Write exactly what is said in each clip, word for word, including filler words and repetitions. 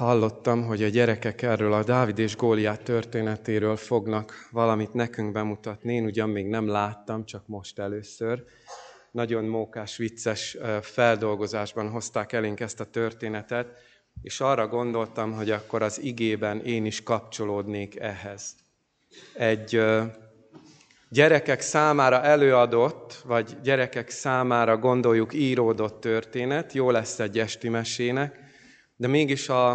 hallottam, hogy a gyerekek erről a Dávid és Góliát történetéről fognak valamit nekünk bemutatni. Én ugyan még nem láttam, csak most először. Nagyon mókás, vicces feldolgozásban hozták elénk ezt a történetet, és arra gondoltam, hogy akkor az igében én is kapcsolódnék ehhez. Egy gyerekek számára előadott, vagy gyerekek számára gondoljuk íródott történet, jó lesz egy esti mesének, de mégis a,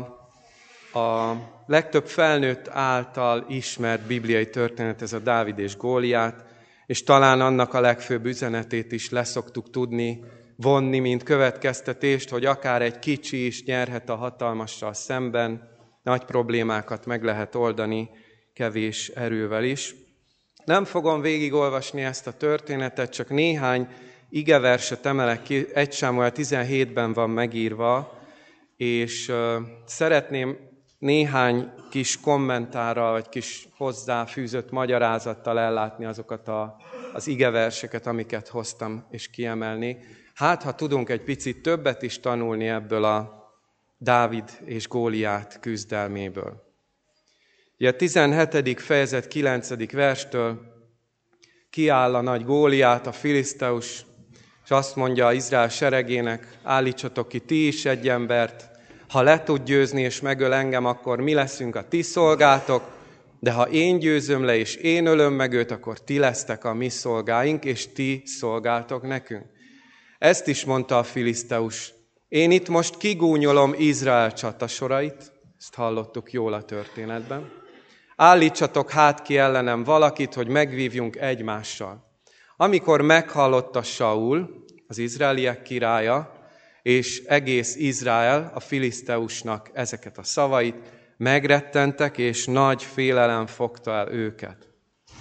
a legtöbb felnőtt által ismert bibliai történet ez a Dávid és Góliát, és talán annak a legfőbb üzenetét is leszoktuk tudni vonni, mint következtetést, hogy akár egy kicsi is nyerhet a hatalmassal szemben, nagy problémákat meg lehet oldani kevés erővel is. Nem fogom végigolvasni ezt a történetet, csak néhány igeverset emelek ki, egy Sámuel tizenhétben van megírva, és szeretném néhány kis kommentárral, vagy kis hozzáfűzött magyarázattal ellátni azokat a, az igeverseket, amiket hoztam és kiemelni. Hát, ha tudunk egy picit többet is tanulni ebből a Dávid és Góliát küzdelméből. Ugye a tizenhetedik fejezet kilencedik verstől kiáll a nagy Góliát, a filiszteus, és azt mondja Izrael seregének, állítsatok ki ti is egy embert, ha le tud győzni és megöl engem, akkor mi leszünk a ti szolgátok, de ha én győzöm le és én ölöm meg őt, akkor ti lesztek a mi szolgáink, és ti szolgáltok nekünk. Ezt is mondta a filiszteus. Én itt most kigúnyolom Izrael csatasorait, ezt hallottuk jól a történetben. Állítsatok hát ki ellenem valakit, hogy megvívjunk egymással. Amikor meghallotta Saul, az izraeliek királya, és egész Izrael a filiszteusnak ezeket a szavait, megrettentek, és nagy félelem fogta el őket.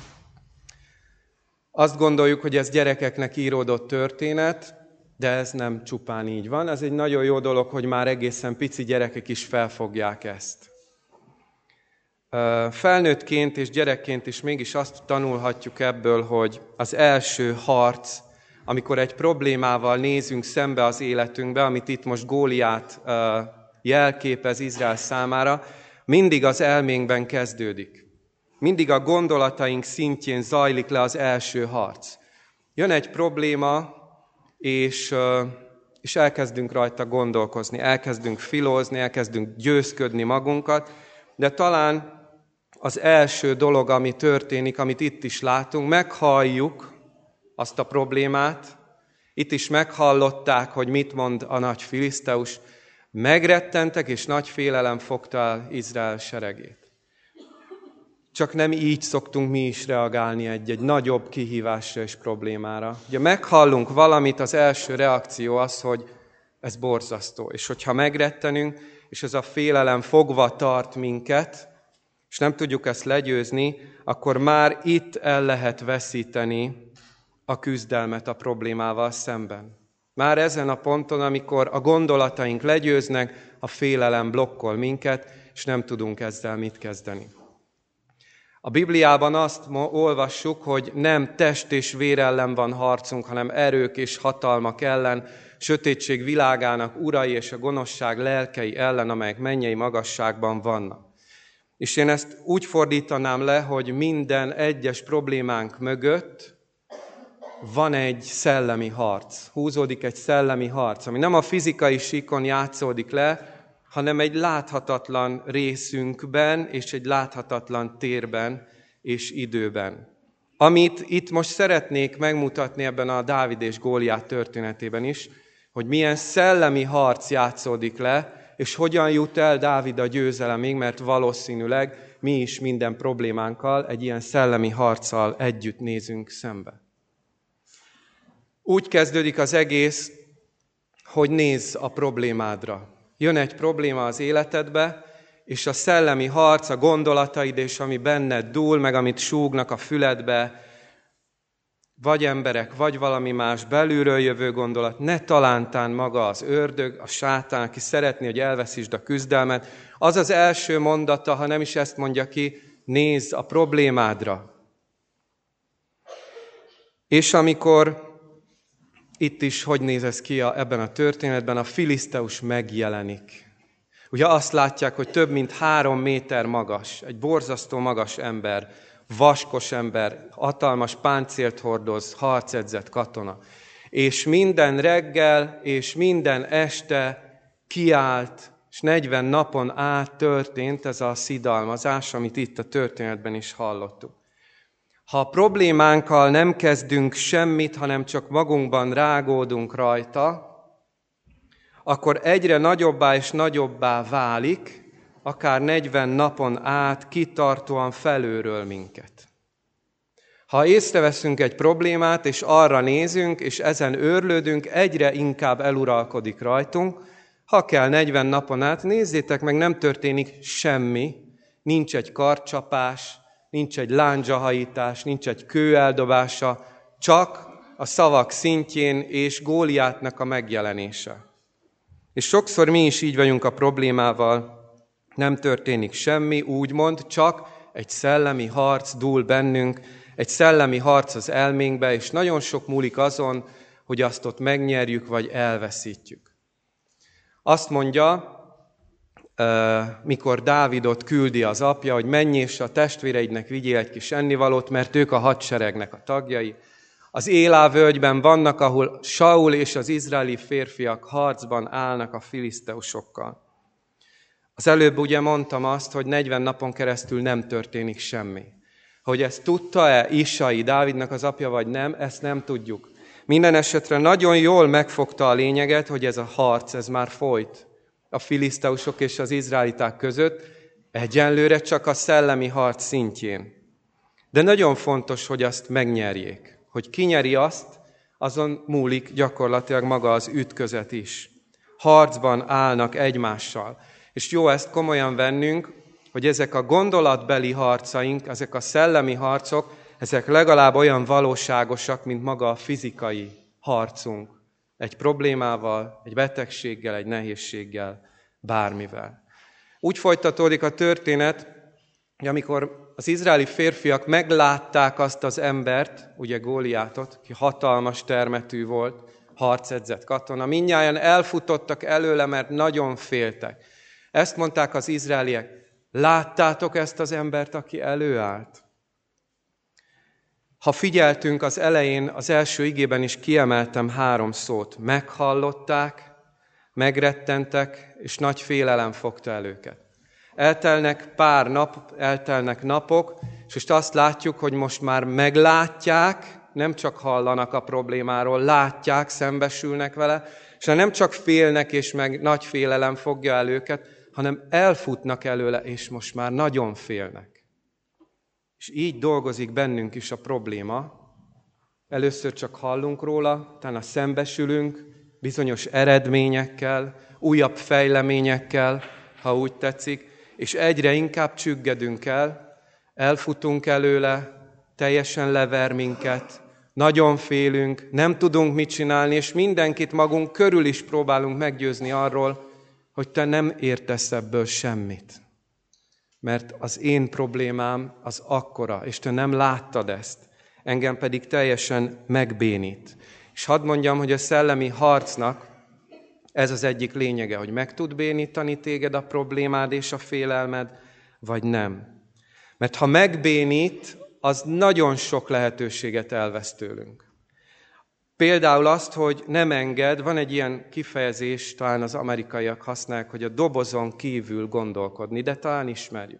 Azt gondoljuk, hogy ez gyerekeknek íródott történet, de ez nem csupán így van. Ez egy nagyon jó dolog, hogy már egészen pici gyerekek is felfogják ezt. Felnőttként és gyerekként is mégis azt tanulhatjuk ebből, hogy az első harc, amikor egy problémával nézünk szembe az életünkbe, amit itt most Góliát jelképez Izrael számára, mindig az elménkben kezdődik. Mindig a gondolataink szintjén zajlik le az első harc. Jön egy probléma, és, és elkezdünk rajta gondolkozni, elkezdünk filózni, elkezdünk győzködni magunkat, de talán az első dolog, ami történik, amit itt is látunk, meghalljuk azt a problémát, itt is meghallották, hogy mit mond a nagy filiszteus, megrettentek, és nagy félelem fogta el Izrael seregét. Csak nem így szoktunk mi is reagálni egy-egy nagyobb kihívásra és problémára. Ugye meghallunk valamit, az első reakció az, hogy ez borzasztó. És hogyha megrettenünk, és ez a félelem fogva tart minket, és nem tudjuk ezt legyőzni, akkor már itt el lehet veszíteni a küzdelmet a problémával szemben. Már ezen a ponton, amikor a gondolataink legyőznek, a félelem blokkol minket, és nem tudunk ezzel mit kezdeni. A Bibliában azt olvassuk, hogy nem test és vér ellen van harcunk, hanem erők és hatalmak ellen, sötétség világának urai és a gonoszság lelkei ellen, amelyek mennyei magasságban vannak. És én ezt úgy fordítanám le, hogy minden egyes problémánk mögött van egy szellemi harc, húzódik egy szellemi harc, ami nem a fizikai síkon játszódik le, hanem egy láthatatlan részünkben, és egy láthatatlan térben és időben. Amit itt most szeretnék megmutatni ebben a Dávid és Góliát történetében is, hogy milyen szellemi harc játszódik le, és hogyan jut el Dávid a győzelemig, mert valószínűleg mi is minden problémánkkal egy ilyen szellemi harccal együtt nézünk szembe. Úgy kezdődik az egész, hogy nézz a problémádra. Jön egy probléma az életedbe, és a szellemi harc, a gondolataid, és ami benned dúl, meg amit súgnak a füledbe, vagy emberek, vagy valami más belülről jövő gondolat, ne talántán maga az ördög, a sátán, aki szeretné, hogy elveszítsd a küzdelmet, az az első mondata, ha nem is ezt mondja ki, nézz a problémádra. És amikor itt is, hogy néz ez ki a, ebben a történetben, a filiszteus megjelenik. Ugye azt látják, hogy több mint három méter magas, egy borzasztó magas ember, vaskos ember, hatalmas páncélt hordoz, harcedzett katona. És minden reggel és minden este kiállt, és negyven napon át történt ez a szidalmazás, amit itt a történetben is hallottuk. Ha a problémánkkal nem kezdünk semmit, hanem csak magunkban rágódunk rajta, akkor egyre nagyobbá és nagyobbá válik, akár negyven napon át kitartóan felülről minket. Ha észreveszünk egy problémát, és arra nézünk, és ezen őrlődünk, egyre inkább eluralkodik rajtunk. Ha kell negyven napon át, nézzétek meg, nem történik semmi, nincs egy karcsapás, nincs egy lándzsahajítás, nincs egy kő eldobása, csak a szavak szintjén és Góliátnak a megjelenése. És sokszor mi is így vagyunk a problémával, nem történik semmi, úgymond, csak egy szellemi harc dúl bennünk, egy szellemi harc az elménkbe, és nagyon sok múlik azon, hogy azt ott megnyerjük, vagy elveszítjük. Azt mondja, mikor Dávidot küldi az apja, hogy menj és a testvéreidnek vigyél egy kis ennivalót, mert ők a hadseregnek a tagjai. Az Élá völgyben vannak, ahol Saul és az izraeli férfiak harcban állnak a filiszteusokkal. Az előbb ugye mondtam azt, hogy negyven napon keresztül nem történik semmi. Hogy ezt tudta-e Isai, Dávidnak az apja, vagy nem, ezt nem tudjuk. Minden esetre nagyon jól megfogta a lényeget, hogy ez a harc, ez már folyt a filiszteusok és az izraeliták között, egyenlőre csak a szellemi harc szintjén. De nagyon fontos, hogy azt megnyerjék. Hogy ki nyeri azt, azon múlik gyakorlatilag maga az ütközet is. Harcban állnak egymással. És jó ezt komolyan vennünk, hogy ezek a gondolatbeli harcaink, ezek a szellemi harcok, ezek legalább olyan valóságosak, mint maga a fizikai harcunk. Egy problémával, egy betegséggel, egy nehézséggel, bármivel. Úgy folytatódik a történet, hogy amikor az izraeli férfiak meglátták azt az embert, ugye Góliátot, ki hatalmas termetű volt, harcedzett katona, mindnyájan elfutottak előle, mert nagyon féltek. Ezt mondták az izraeliek, láttátok ezt az embert, aki előállt? Ha figyeltünk az elején, az első igében is kiemeltem három szót. Meghallották, megrettentek, és nagy félelem fogta el őket. Eltelnek pár nap, eltelnek napok, és most azt látjuk, hogy most már meglátják, nem csak hallanak a problémáról, látják, szembesülnek vele, és nem csak félnek, és meg nagy félelem fogja el őket, hanem elfutnak előle, és most már nagyon félnek. És így dolgozik bennünk is a probléma. Először csak hallunk róla, utána szembesülünk bizonyos eredményekkel, újabb fejleményekkel, ha úgy tetszik, és egyre inkább csüggedünk el, elfutunk előle, teljesen lever minket, nagyon félünk, nem tudunk mit csinálni, és mindenkit magunk körül is próbálunk meggyőzni arról, hogy te nem értesz ebből semmit. Mert az én problémám az akkora, és te nem láttad ezt, engem pedig teljesen megbénít. És hadd mondjam, hogy a szellemi harcnak ez az egyik lényege, hogy meg tud bénítani téged a problémád és a félelmed, vagy nem. Mert ha megbénít, az nagyon sok lehetőséget elvesz tőlünk. Például azt, hogy nem enged, van egy ilyen kifejezés, talán az amerikaiak használják, hogy a dobozon kívül gondolkodni, de talán ismerjük.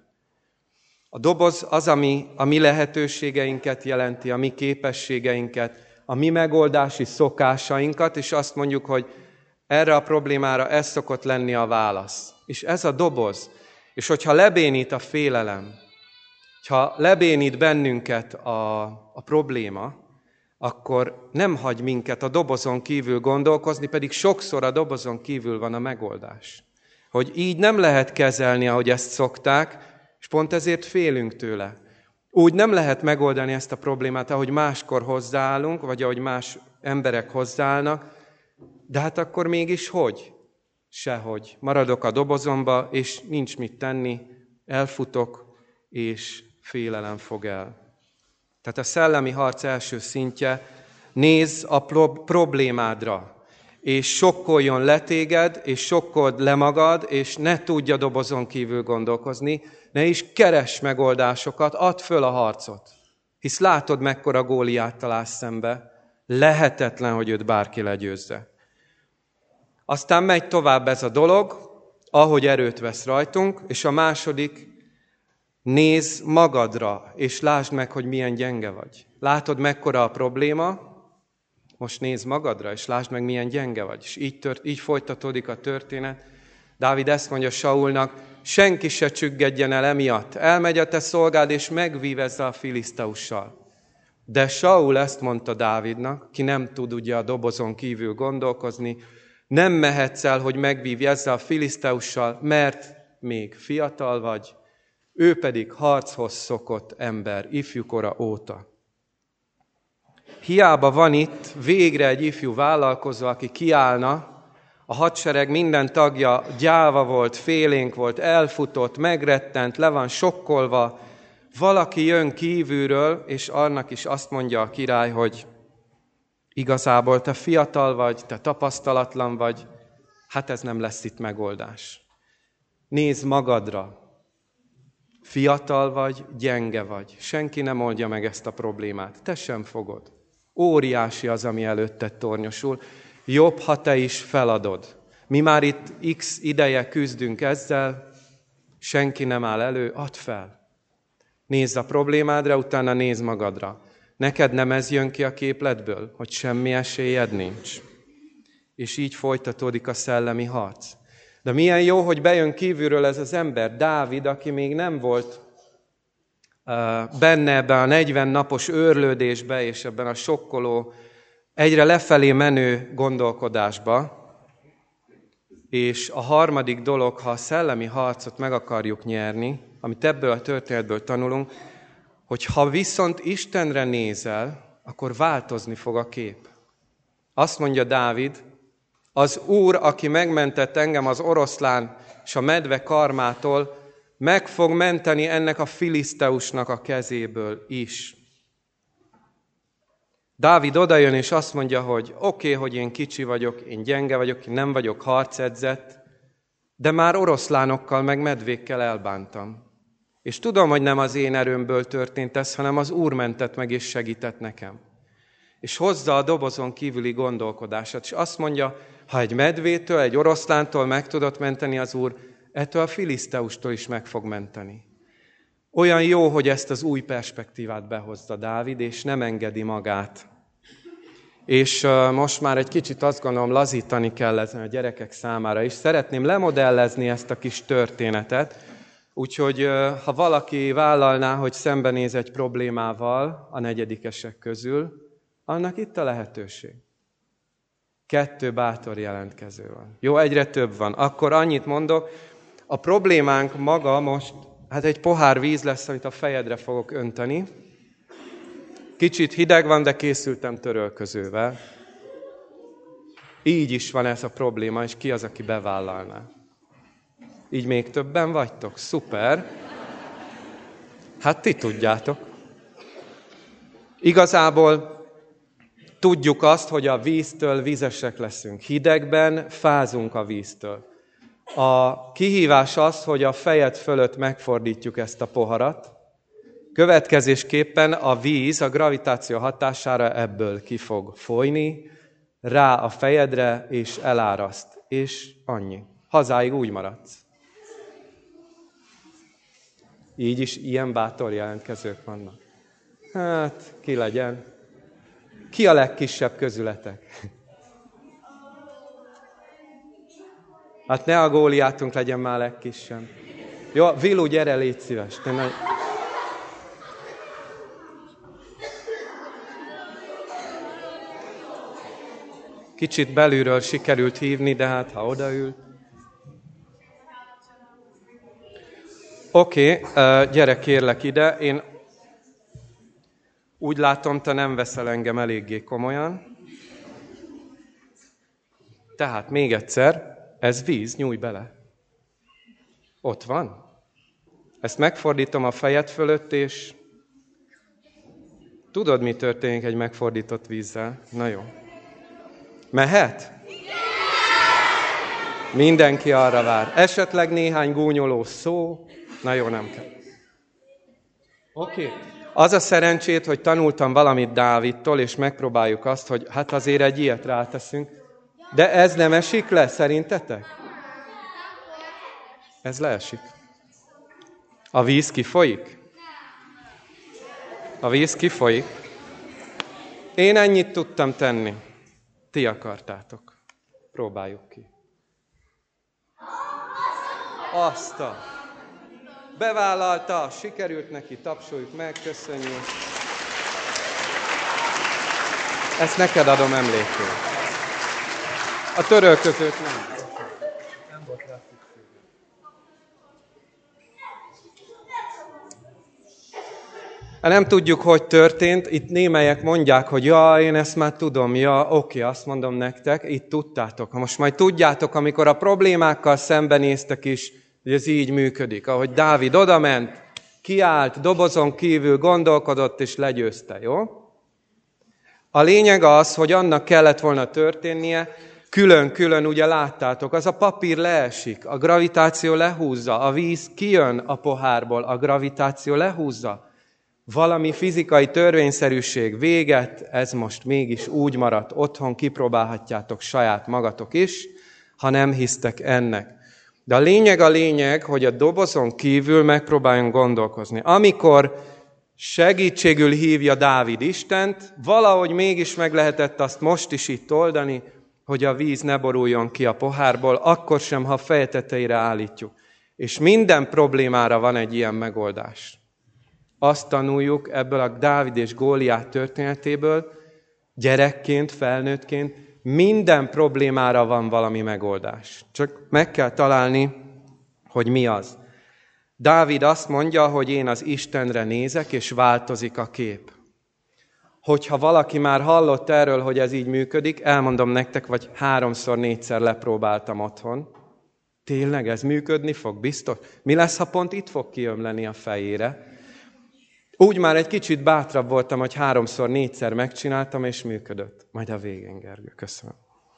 A doboz az, ami a mi lehetőségeinket jelenti, a mi képességeinket, a mi megoldási szokásainkat, és azt mondjuk, hogy erre a problémára ez szokott lenni a válasz. És ez a doboz. És hogyha lebénít a félelem, ha lebénít bennünket a, a probléma, akkor nem hagy minket a dobozon kívül gondolkozni, pedig sokszor a dobozon kívül van a megoldás. Hogy így nem lehet kezelni, ahogy ezt szokták, és pont ezért félünk tőle. Úgy nem lehet megoldani ezt a problémát, ahogy máskor hozzáállunk, vagy ahogy más emberek hozzáállnak, de hát akkor mégis hogy? Sehogy. Maradok a dobozomba, és nincs mit tenni, elfutok, és félelem fog el. Tehát a szellemi harc első szintje, nézz a problémádra. és sokkoljon le téged, és sokkold le magad, és ne tudj a dobozon kívül gondolkozni, ne is keress megoldásokat, add föl a harcot. Hisz látod, mekkora Góliáttal állsz szembe, lehetetlen, hogy őt bárki legyőzze. Aztán megy tovább ez a dolog, ahogy erőt vesz rajtunk, és a második, nézz magadra, és lásd meg, hogy milyen gyenge vagy. Látod, mekkora a probléma, most nézz magadra, és lásd meg, milyen gyenge vagy. És így, tört, így folytatódik a történet. Dávid ezt mondja Saulnak, senki se csüggedjen el emiatt. Elmegy a te szolgád, és megvív ezzel a filiszteussal. De Saul ezt mondta Dávidnak, ki nem tud ugye a dobozon kívül gondolkozni, nem mehetsz el, hogy megvívj ezzel a filiszteussal, mert még fiatal vagy, ő pedig harchoz szokott ember, ifjúkora óta. Hiába van itt végre egy ifjú vállalkozó, aki kiállna, a hadsereg minden tagja gyáva volt, félénk volt, elfutott, megrettent, le van sokkolva, valaki jön kívülről, és annak is azt mondja a király, hogy igazából te fiatal vagy, te tapasztalatlan vagy, hát ez nem lesz itt megoldás. Nézz magadra, fiatal vagy, gyenge vagy, senki nem oldja meg ezt a problémát, te sem fogod. Óriási az, ami előtted tornyosul, jobb, ha te is feladod. Mi már itt x ideje küzdünk ezzel, senki nem áll elő, add fel. Nézz a problémádra, utána nézz magadra. Neked nem ez jön ki a képletből, hogy semmi esélyed nincs. És így folytatódik a szellemi harc. De milyen jó, hogy bejön kívülről ez az ember, Dávid, aki még nem volt uh, benne ebben a negyven napos őrlődésbe, és ebben a sokkoló, egyre lefelé menő gondolkodásba. És a harmadik dolog, ha a szellemi harcot meg akarjuk nyerni, amit ebből a történetből tanulunk, hogy ha viszont Istenre nézel, akkor változni fog a kép. Azt mondja Dávid, az Úr, aki megmentett engem az oroszlán és a medve karmától, meg fog menteni ennek a filiszteusnak a kezéből is. Dávid odajön és azt mondja, hogy oké, okay, hogy én kicsi vagyok, én gyenge vagyok, én nem vagyok harcedzett, de már oroszlánokkal meg medvékkel elbántam. És tudom, hogy nem az én erőmből történt ez, hanem az Úr mentett meg és segített nekem. És hozza a dobozon kívüli gondolkodását, és azt mondja, ha egy medvétől, egy oroszlántól meg tudott menteni az Úr, ettől a filiszteustól is meg fog menteni. Olyan jó, hogy ezt az új perspektívát behozza Dávid, és nem engedi magát. És uh, most már egy kicsit azt gondolom lazítani kell ezen a gyerekek számára is. Szeretném lemodellezni ezt a kis történetet, úgyhogy uh, ha valaki vállalná, hogy szembenéz egy problémával a negyedikesek közül, annak itt a lehetőség. Kettő bátor jelentkező van. Jó, egyre több van. Akkor annyit mondok, a problémánk maga most, hát egy pohár víz lesz, amit a fejedre fogok önteni. Kicsit hideg van, de készültem törölközővel. Így is van ez a probléma, és ki az, aki bevállalná? Így még többen vagytok? Szuper! Hát ti tudjátok. Igazából tudjuk azt, hogy a víztől vizesek leszünk. Hidegben fázunk a víztől. A kihívás az, hogy a fejed fölött megfordítjuk ezt a poharat. Következésképpen a víz a gravitáció hatására ebből ki fog folyni, rá a fejedre, és eláraszt. És annyi. Hazáig úgy maradsz. Így is ilyen bátor jelentkezők vannak. Hát, ki legyen. Ki a legkisebb közületek? Hát ne a Góliátunk legyen már legkisebb. Jó, Vilu, gyere, légy szíves. Te nagy... Kicsit belülről sikerült hívni, de hát ha odaül. Oké, okay, gyere kérlek ide. Én úgy látom, te nem veszel engem eléggé komolyan. Tehát még egyszer, ez víz, nyújj bele. Ott van. Ezt megfordítom a fejed fölött, és tudod, mi történik egy megfordított vízzel? Na jó. Mehet? Igen. Mindenki arra vár. Esetleg néhány gúnyoló szó? Na jó, nem kell. Oké. Okay. Az a szerencsét, hogy tanultam valamit Dávidtól, és megpróbáljuk azt, hogy hát azért egy ilyet ráteszünk. De ez nem esik le, szerintetek? Ez leesik. A víz kifolyik? A víz kifolyik. Én ennyit tudtam tenni. Ti akartátok. Próbáljuk ki. Azt a... Bevállalta, sikerült neki, tapsoljuk meg, köszönjük. Ezt neked adom emlékül. A törölközőt nem. Nem volt rá szükség. Nem tudjuk, hogy történt. Itt némelyek mondják, hogy ja, én ezt már tudom, ja, oké, azt mondom nektek, itt tudtátok. Ha most majd tudjátok, amikor a problémákkal szembenéztek is, hogy ez így működik. Ahogy Dávid odament, kiállt, dobozon kívül gondolkodott, és legyőzte, jó? A lényeg az, hogy annak kellett volna történnie, külön-külön, ugye láttátok, az a papír leesik, a gravitáció lehúzza, a víz kijön a pohárból, a gravitáció lehúzza. Valami fizikai törvényszerűség véget, ez most mégis úgy maradt, otthon kipróbálhatjátok saját magatok is, ha nem hisztek ennek. De a lényeg a lényeg, hogy a dobozon kívül megpróbáljunk gondolkozni. Amikor segítségül hívja Dávid Istent, valahogy mégis meg lehetett azt most is itt oldani, hogy a víz ne boruljon ki a pohárból, akkor sem, ha feje tetejére állítjuk. És minden problémára van egy ilyen megoldás. Azt tanuljuk ebből a Dávid és Góliát történetéből, gyerekként, felnőttként, minden problémára van valami megoldás. Csak meg kell találni, hogy mi az. Dávid azt mondja, hogy én az Istenre nézek, és változik a kép. Hogyha valaki már hallott erről, hogy ez így működik, elmondom nektek, vagy háromszor, négyszer lepróbáltam otthon. Tényleg ez működni fog, biztos? Mi lesz, ha pont itt fog kiömleni a fejére? Úgy már egy kicsit bátrabb voltam, hogy háromszor, négyszer megcsináltam, és működött. Majd a végén, Gergő, köszönöm.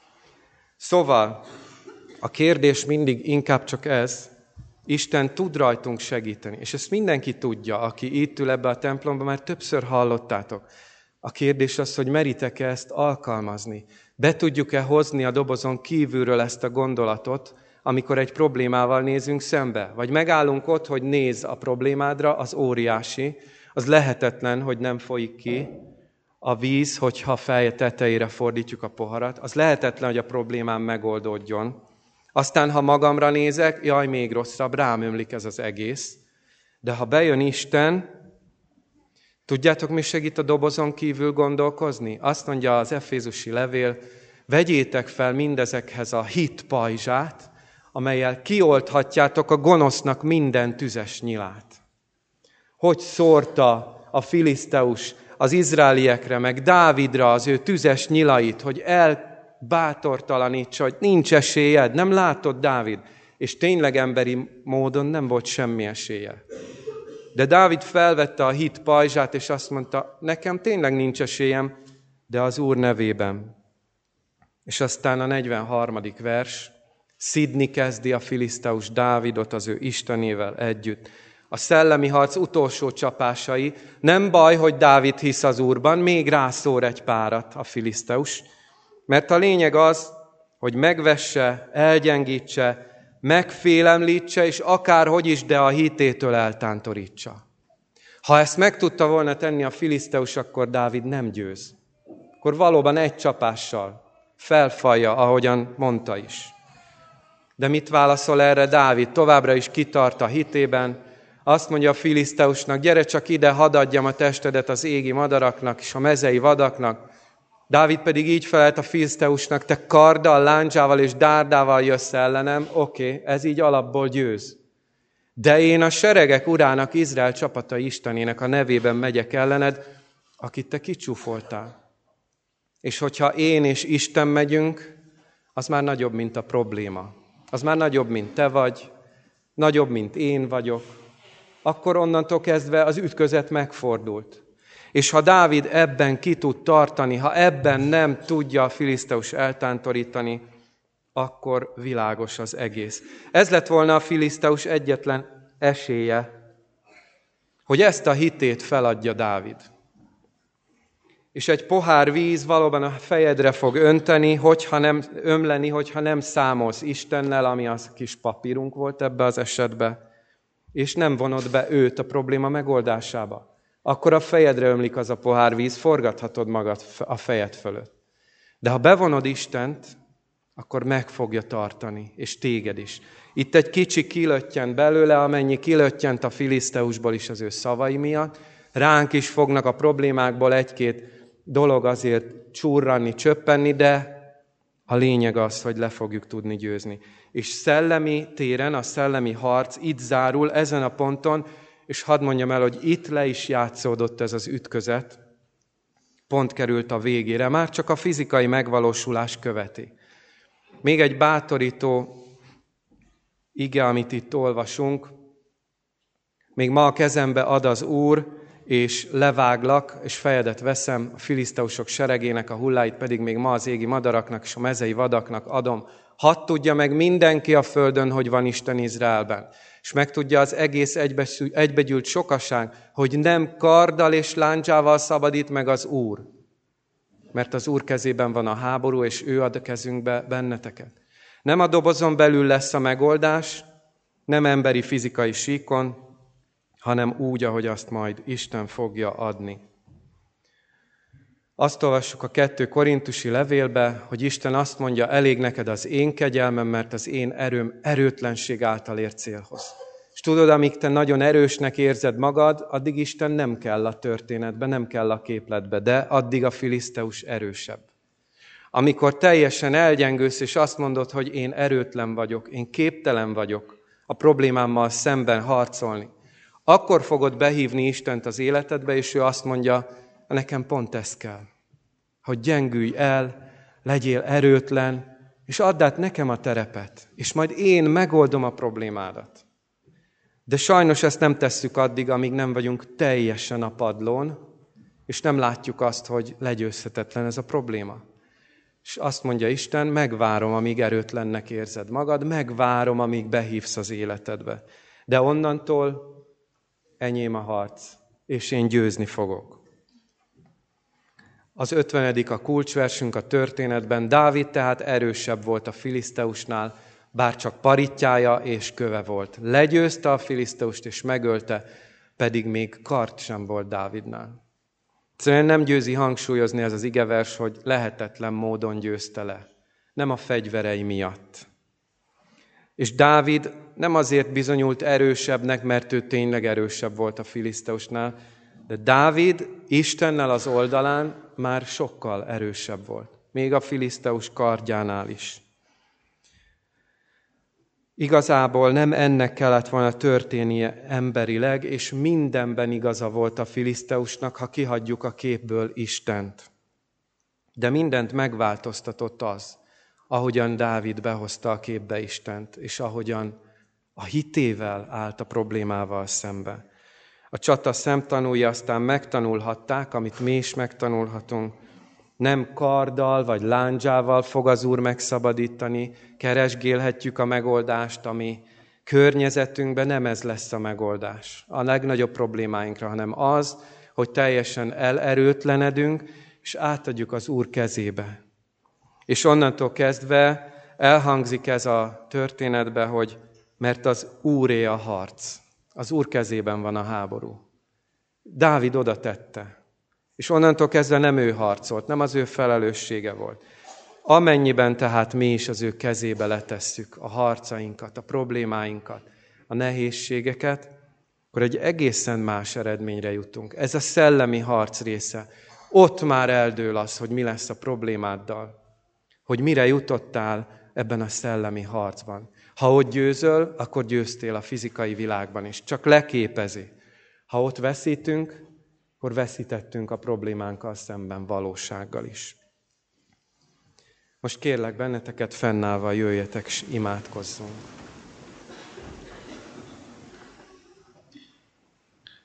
Szóval, a kérdés mindig inkább csak ez, Isten tud rajtunk segíteni, és ezt mindenki tudja, aki itt ül ebbe a templomba, mert többször hallottátok. A kérdés az, hogy meritek-e ezt alkalmazni? Be tudjuk-e hozni a dobozon kívülről ezt a gondolatot, amikor egy problémával nézünk szembe? Vagy megállunk ott, hogy nézz a problémádra, az óriási, az lehetetlen, hogy nem folyik ki a víz, hogyha feje tetejére fordítjuk a poharat. Az lehetetlen, hogy a problémám megoldódjon. Aztán, ha magamra nézek, jaj, még rosszabb, rám ömlik ez az egész. De ha bejön Isten, tudjátok, mi segít a dobozon kívül gondolkozni? Azt mondja az Efézusi levél, vegyétek fel mindezekhez a hit pajzsát, amellyel kiolthatjátok a gonosznak minden tüzes nyilát. Hogy szórta a filiszteus az izraeliekre, meg Dávidra az ő tüzes nyilait, hogy elbátortalanítsa, hogy nincs esélyed, nem látod, Dávid. És tényleg emberi módon nem volt semmi esélye. De Dávid felvette a hit pajzsát, és azt mondta, nekem tényleg nincs esélyem, de az Úr nevében. És aztán a negyvenharmadik vers, szidni kezdi a filiszteus Dávidot az ő Istenével együtt. A szellemi harc utolsó csapásai, nem baj, hogy Dávid hisz az Úrban, még rászór egy párat a filiszteus, mert a lényeg az, hogy megvesse, elgyengítse, megfélemlítse, és akárhogy is, de a hitétől eltántorítsa. Ha ezt meg tudta volna tenni a filiszteus, akkor Dávid nem győz. Akkor valóban egy csapással felfalja, ahogyan mondta is. De mit válaszol erre Dávid? Továbbra is kitart a hitében. Azt mondja a filiszteusnak, gyere csak ide, hadd adjam a testedet az égi madaraknak és a mezei vadaknak. Dávid pedig így felelt a filiszteusnak, te karddal, lándzsával és dárdával jössz ellenem, oké, okay, ez így alapból győz. De én a seregek urának, Izrael csapata Istenének a nevében megyek ellened, akit te kicsúfoltál. És hogyha én és Isten megyünk, az már nagyobb, mint a probléma. Az már nagyobb, mint te vagy, nagyobb, mint én vagyok. Akkor onnantól kezdve az ütközet megfordult. És ha Dávid ebben ki tud tartani, ha ebben nem tudja a filiszteus eltántorítani, akkor világos az egész. Ez lett volna a filiszteus egyetlen esélye, hogy ezt a hitét feladja Dávid. És egy pohár víz valóban a fejedre fog önteni, hogyha nem, ömleni, hogyha nem számolsz Istennel, ami az kis papírunk volt ebbe az esetben, és nem vonod be őt a probléma megoldásába. Akkor a fejedre ömlik az a pohár víz, forgathatod magad a fejed fölött. De ha bevonod Istent, akkor meg fogja tartani, és téged is. Itt egy kicsi kilöttyent belőle, amennyi kilöttyent a filiszteusból is az ő szavai miatt. Ránk is fognak a problémákból egy-két dolog azért csurranni, csöppenni, de a lényeg az, hogy le fogjuk tudni győzni. És szellemi téren, a szellemi harc itt zárul ezen a ponton, és hadd mondjam el, hogy itt le is játszódott ez az ütközet, pont került a végére, már csak a fizikai megvalósulás követi. Még egy bátorító ige, amit itt olvasunk, még ma a kezembe ad az Úr, és leváglak, és fejedet veszem, a filiszteusok seregének a hulláit pedig még ma az égi madaraknak és a mezei vadaknak adom. Hadd tudja meg mindenki a földön, hogy van Isten Izraelben. És megtudja az egész egybegyűlt sokaság, hogy nem karddal és lándzsával szabadít meg az Úr. Mert az Úr kezében van a háború, és ő ad a kezünkbe benneteket. Nem a dobozon belül lesz a megoldás, nem emberi fizikai síkon, hanem úgy, ahogy azt majd Isten fogja adni. Azt olvassuk a kettő korintusi levélbe, hogy Isten azt mondja, elég neked az én kegyelmem, mert az én erőm erőtlenség által ér célhoz. És tudod, amíg te nagyon erősnek érzed magad, addig Isten nem kell a történetbe, nem kell a képletbe, de addig a filiszteus erősebb. Amikor teljesen elgyengülsz, és azt mondod, hogy én erőtlen vagyok, én képtelen vagyok a problémámmal szemben harcolni, akkor fogod behívni Istent az életedbe, és ő azt mondja, nekem pont ez kell, hogy gyengülj el, legyél erőtlen, és add át nekem a terepet, és majd én megoldom a problémádat. De sajnos ezt nem tesszük addig, amíg nem vagyunk teljesen a padlón, és nem látjuk azt, hogy legyőzhetetlen ez a probléma. És azt mondja Isten, megvárom, amíg erőtlennek érzed magad, megvárom, amíg behívsz az életedbe. De onnantól enyém a harc, és én győzni fogok. Az ötvenedik a kulcsversünk a történetben. Dávid tehát erősebb volt a filiszteusnál, bár csak parittyája és köve volt. Legyőzte a filiszteust és megölte, pedig még kard sem volt Dávidnál. Egyszerűen nem győzi hangsúlyozni ez az igevers, hogy lehetetlen módon győzte le. Nem a fegyverei miatt. És Dávid nem azért bizonyult erősebbnek, mert ő tényleg erősebb volt a filiszteusnál, de Dávid Istennel az oldalán már sokkal erősebb volt. Még a filiszteus kardjánál is. Igazából nem ennek kellett volna történnie emberileg, és mindenben igaza volt a filiszteusnak, ha kihagyjuk a képből Istent. De mindent megváltoztatott az, ahogyan Dávid behozta a képbe Istent, és ahogyan a hitével állt a problémával szembe. A csata szemtanúi aztán megtanulhatták, amit mi is megtanulhatunk. Nem karddal vagy lándzsával fog az Úr megszabadítani, keresgélhetjük a megoldást, ami környezetünkben nem ez lesz a megoldás. A legnagyobb problémáinkra, hanem az, hogy teljesen elerőtlenedünk, és átadjuk az Úr kezébe. És onnantól kezdve elhangzik ez a történetbe, hogy mert az Úré a harc. Az Úr kezében van a háború. Dávid oda tette. És onnantól kezdve nem ő harcolt, nem az ő felelőssége volt. Amennyiben tehát mi is az ő kezébe letesszük a harcainkat, a problémáinkat, a nehézségeket, akkor egy egészen más eredményre jutunk. Ez a szellemi harc része. Ott már eldől az, hogy mi lesz a problémáddal, hogy mire jutottál ebben a szellemi harcban. Ha ott győzöl, akkor győztél a fizikai világban is. Csak leképezi. Ha ott veszítünk, akkor veszítettünk a problémánkkal szemben valósággal is. Most kérlek benneteket, fennállva jöjjetek, és imádkozzunk.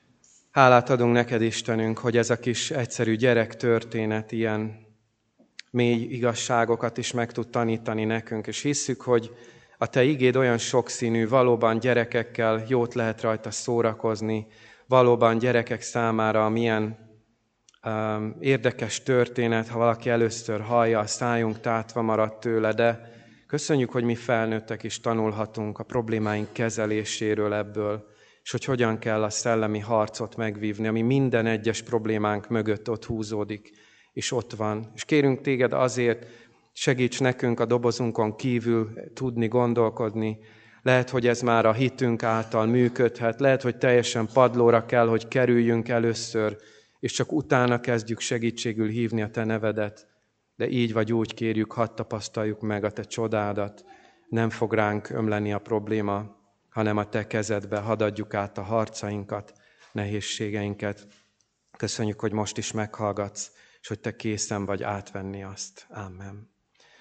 Hálát adunk neked, Istenünk, hogy ez a kis egyszerű gyerek történet ilyen mély igazságokat is meg tud tanítani nekünk, és hisszük, hogy a Te igéd olyan sokszínű, valóban gyerekekkel jót lehet rajta szórakozni, valóban gyerekek számára milyen um, érdekes történet, ha valaki először hallja, a szájunk tátva marad tőle, de köszönjük, hogy mi felnőttek is tanulhatunk a problémáink kezeléséről ebből, és hogy hogyan kell a szellemi harcot megvívni, ami minden egyes problémánk mögött ott húzódik, és ott van. És kérünk Téged azért, segíts nekünk a dobozunkon kívül tudni, gondolkodni. Lehet, hogy ez már a hitünk által működhet, lehet, hogy teljesen padlóra kell, hogy kerüljünk először, és csak utána kezdjük segítségül hívni a Te nevedet. De így vagy úgy kérjük, hadd tapasztaljuk meg a Te csodádat. Nem fog ránk ömleni a probléma, hanem a Te kezedbe, hadd adjuk át a harcainkat, nehézségeinket. Köszönjük, hogy most is meghallgatsz, és hogy Te készen vagy átvenni azt. Amen.